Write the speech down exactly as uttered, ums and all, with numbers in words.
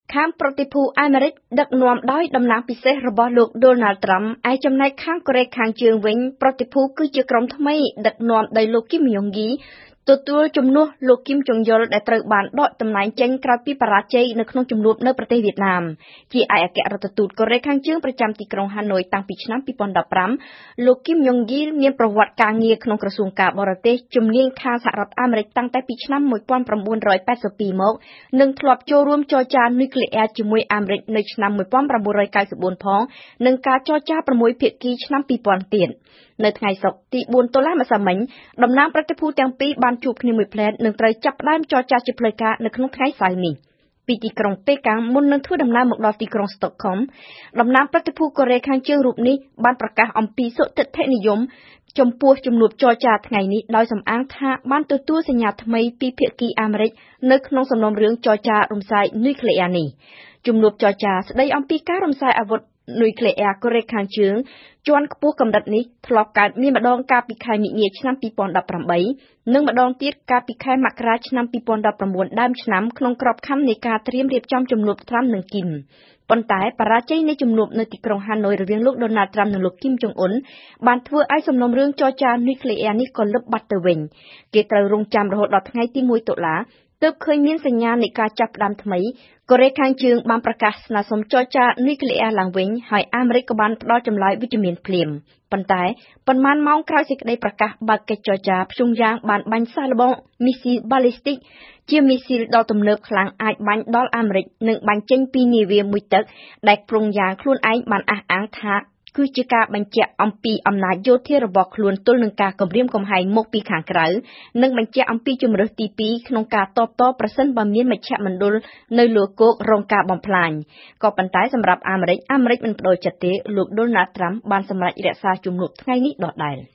ខាងប្រតិភូអាមេរិកដឹកនាំដោយតំណាងពិសេសរបស់លោក Donald Trump ឯចំណែកខាងកូរ៉េខាងជើងវិញប្រតិភូគឺជាក្រុមថ្មីដឹកនាំដោយលោក Kim Jong-gi ទទួលជំនួសលោក Kim Jong-il ដែលត្រូវបានដកតំណែងចេញក្រោយពីបរាជ័យនៅក្នុងជំនួបនៅប្រទេសវៀតណាមជាឯកអគ្គរដ្ឋទូតកូរ៉េខាងជើងប្រចាំទីក្រុងហាណូយតាំងពីឆ្នាំពីរពាន់ដប់ប្រាំលោក Kim Jong-gi មានប្រវត្តិការងារក្នុងក្រសួងការបរទេសជំនាញខាងសហរដ្ឋអាមេរិកតាំងតែពីឆ្នាំmột nghìn chín trăm tám mươi haiមកនិងធ្លាប់ចូលរួមចរចានុយក្លេអ៊ែរជាមួយអាមេរិកនៅឆ្នាំmột nghìn chín trăm chín mươi tưផងនិងការចរចាប្រមួយភាគីឆ្នាំពីរពាន់ទៀតនៅថ្ងៃសុក្រទីbốnតុលាម្សិលមិញតំណាងប្រតិភូទាំងពីរបានជួបគ្នាមួយផ្លែតនិងត្រូវចាប់ផ្ដើមចរចាជាផ្លូវការនៅក្នុងថ្ងៃសៅរ៍នេះពីទីក្រុងប៉េកាំងមុននឹងធ្វើដំណើរមកដល់ទីក្រុងស្តុកហុំតំណាងប្រតិភូកូរ៉េខាងជើងរូបនេះបានប្រកាសអំពីសុទិដ្ឋិនិយមចំពោះជំនួបចរចាថ្ងៃនេះដោយសំអាងថាបានទទួលសញ្ញាថ្មីពីភាគីអាមេរិកនៅក្នុងសំណុំរឿងចរចារំសាយនុយក្លេអ៊ែរនេះជំនួបចរចាស្ដីអំពីការរំសាយអាវុធនុយក្លេអ៊ែរកូរ៉េខាងជើងជាន់ខ្ពស់កម្រិតនេះធ្លាប់កើតមានម្ដងកាលពីខែមិនិនាឆ្នាំពីរពាន់ដប់ប្រាំបីនិងម្ដងទៀតកាលពីខែមករាឆ្នាំពីរពាន់ដប់ប្រាំបួនដើមឆ្នាំក្នុងក្របខ័ណ្ឌនៃការត្រៀមរៀបចំជំនួបត្រាំនិងគីមប៉ុន្តែបរាជ័យនៃជំនួបនៅទីក្រុងហាណូយរវាងលោក Donald Trump និងលោក Kim Jong Un បានធ្វើឲ្យសំណុំរឿងចរចានុយក្លេអ៊ែរនេះក៏លុបបាត់ទៅវិញគេត្រូវរងចាំរហូតដល់ថ្ងៃទីមួយតុលាទើបឃើញមានសញ្ញានៃការចាប់ផ្ដើមថ្មីកូរ៉េខាងជើងបានប្រកាសស្នើសុំចរចានុយក្លេអ៊ែរឡើងវិញហើយអាមេរិកក៏បានផ្ដល់ចម្លើយវិជ្ជមានភ្លាមប៉ុន្តែប៉ុន្មានម៉ោងក្រោយសេចក្តីប្រកាសបើកកិច្ចចរចាព្យុងយ៉ាងបានបាញ់សាកល្បងមីស៊ីលបាល់លីស្ទិកជាមីស៊ីលដ៏ទំនើបខ្លាំងអាចបាញ់ដល់អាមេរិកនិងបាញ់ចេញពីនាវាមួយទឹកដែលប្រុងយ៉ាងខ្លួនឯងបានអះអាងថាគឺជាការបញ្ជាក់អំពីអំណាចយោធារបស់ខ្លួនទល់នឹងការគំរាមកំហែងមកពីខាងក្រៅនិងបញ្ជាក់អំពីជំរើសទីពីរក្នុងការតបតប្រសិនបើមានមជ្ឈមណ្ឌលនៅលើគោករងការបំផ្លាញក៏ប៉ុន្តែសម្រាប់អាមេរិកអាមេរិកមិនបដូរចិត្តទេលោក Donald Trump បានសម្រេចរក្សាជំនួបថ្ងៃនេះដដែល